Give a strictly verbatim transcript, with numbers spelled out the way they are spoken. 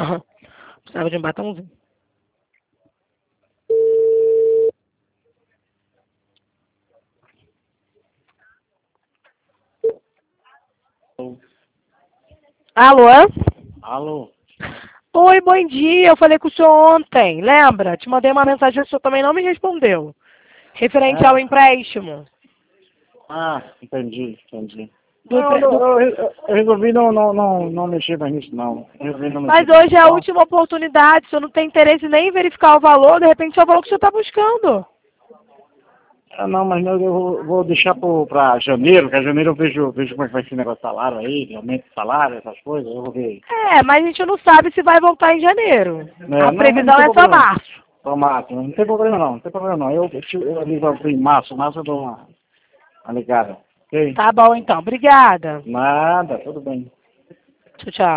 Aham. Precisava de um batomzinho. Alô? Alô? Oi, bom dia. Eu falei com o senhor ontem, lembra? Te mandei uma mensagem, o senhor também não me respondeu. Referente ao É. empréstimo. Ah, entendi, entendi. Do, Não, empre- não, do- eu, eu- eu resolvi não, não, não, não mexer mais nisso, não. Eu resolvi não mexer Mas nisso, hoje é a não. última oportunidade. O senhor não tem interesse nem em verificar o valor, de repente é o valor que o senhor está buscando. Ah, não, mas não, eu vou, vou deixar para janeiro, porque janeiro eu vejo, vejo como é que vai ser o negócio de salário aí, aumento de salário, essas coisas, eu vou ver. É, mas a gente não sabe se vai voltar em janeiro. É, A não, mas não previsão tem é só problema. março. Ô, Márcio, não tem problema não, não tem problema não. Eu, eu, eu, eu ligo em março, março eu dou uma, uma ligada, ok? Tá bom, então. Obrigada. Nada, tudo bem. Tchau, tchau.